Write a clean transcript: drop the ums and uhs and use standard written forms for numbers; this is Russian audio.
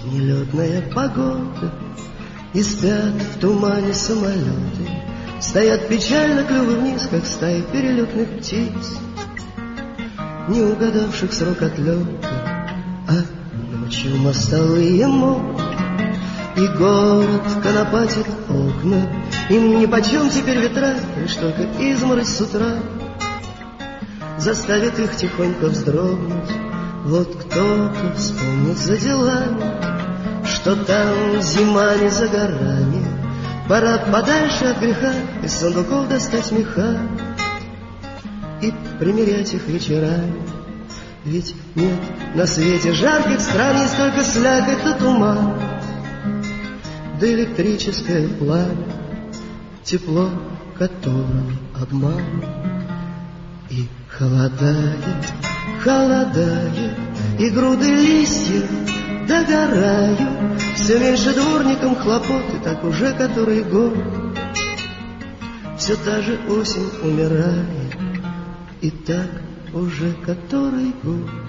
нелетная погода, и спят в тумане самолеты, стоят печально клювы вниз, как стаи перелетных птиц, не угадавших срок отлета, а ночью мостовые мокнут, и город конопатит окна. Им нипочем теперь ветра, лишь только изморозь с утра заставит их тихонько вздрогнуть. Вот кто-то вспомнит за делами, что там зима не за горами. Пора подальше от греха из сундуков достать меха и примерять их вечерами. Ведь нет на свете жарких стран, есть только слякоть да туман, да электрическое пламя, тепло которого обман. И холодает, холодает, и груды листьев догорают, все меньше дворникам хлопоты, так уже который год. Все та же осень умирает, и так уже который год.